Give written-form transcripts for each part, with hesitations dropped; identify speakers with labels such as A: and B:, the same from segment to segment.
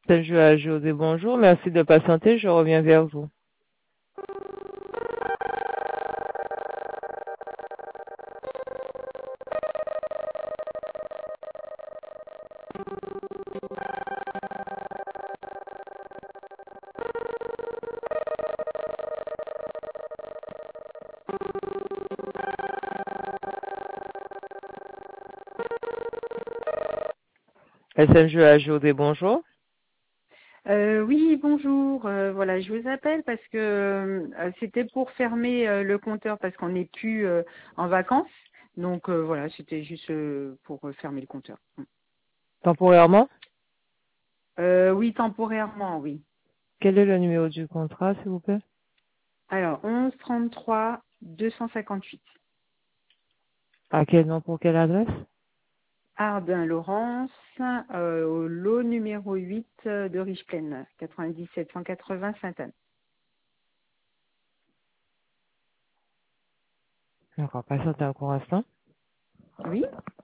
A: Je José, bonjour. Merci de patienter. Je reviens vers vous. SMG José, bonjour.
B: Oui, bonjour. Voilà, je vous appelle parce que c'était pour fermer le compteur parce qu'on n'est plus en vacances. Donc voilà, c'était juste pour fermer le compteur.
A: Temporairement,
B: Oui, temporairement, oui.
A: quel est le numéro du contrat, s'il vous plaît?
B: Alors, 11 33 258.
A: À quel nom, pour quelle adresse?
B: Ardin Laurence, au lot numéro 8 de Richeplaine, 97 180 Sainte-Anne.
A: D'accord, patientez un court instant.
B: Oui.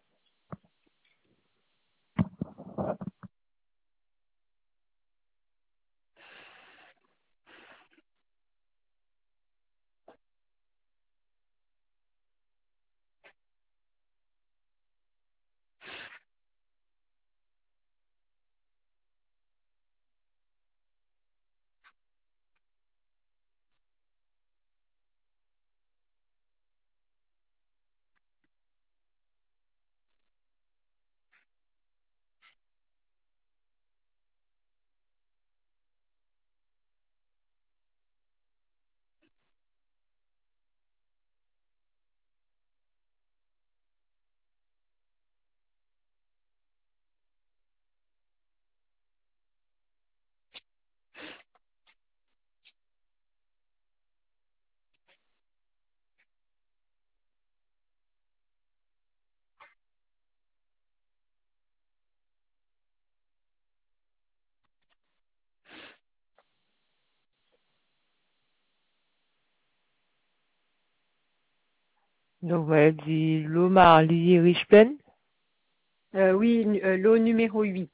A: Donc, vous m'avez dit Lomar Lié Richpen,
B: Oui, lot numéro 8.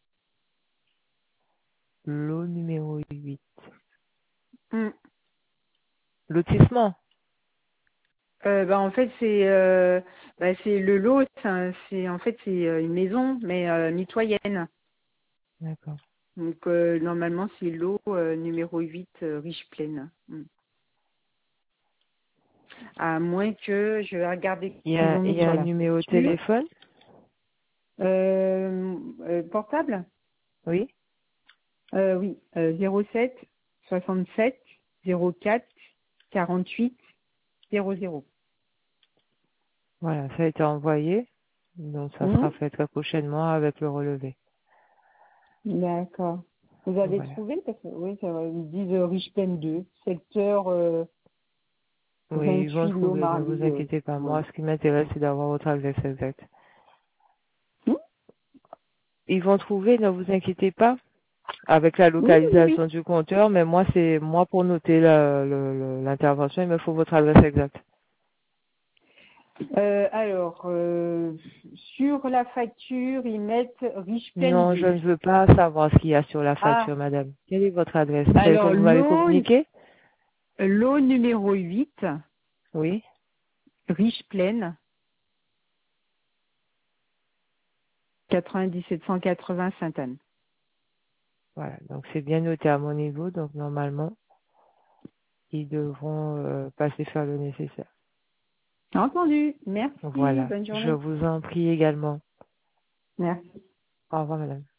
A: lot numéro 8.
B: Hmm.
A: Lotissement.
B: En fait c'est le lot, c'est en fait c'est une maison mais mitoyenne.
A: D'accord.
B: Donc normalement c'est lot numéro 8 Richeplaine. À moins que je vais regarder ce qu'ils ont
A: Il
B: mis
A: y a
B: sur
A: un
B: la
A: numéro de
B: facture.
A: téléphone?
B: Portable?
A: Oui.
B: Oui, 07 67 04 48 00.
A: Voilà, ça a été envoyé. Donc, ça sera fait très prochainement avec le relevé.
B: D'accord. Vous avez
A: Voilà.
B: trouvé parce que oui, c'est vrai, ils disent Richeplaine 2, secteur
A: Oui, ils vont
B: 28
A: trouver, ne vous
B: Lomarly.
A: inquiétez pas.
B: Voilà.
A: Moi, ce qui m'intéresse, c'est d'avoir votre adresse exacte.
B: Hmm.
A: Ils vont trouver, ne vous inquiétez pas, avec la
B: Oui, oui, oui.
A: localisation du compteur, mais moi pour noter l'intervention, il me faut votre adresse exacte.
B: Alors, sur la facture, ils mettent Richeplaine
A: Non, je
B: 2.
A: ne veux pas savoir ce qu'il y a sur la
B: Ah,
A: facture, madame. Quelle est votre adresse? Celle que
B: alors
A: vous m'avez communiquée?
B: lot numéro 8,
A: Oui.
B: Richeplaine, 97 180 Sainte-Anne.
A: Voilà. Donc, c'est bien noté à mon niveau. Donc, normalement, ils devront passer faire le nécessaire.
B: Entendu. Merci.
A: Voilà.
B: Bonne
A: Je
B: journée.
A: vous en prie également.
B: Merci.
A: Au revoir, madame.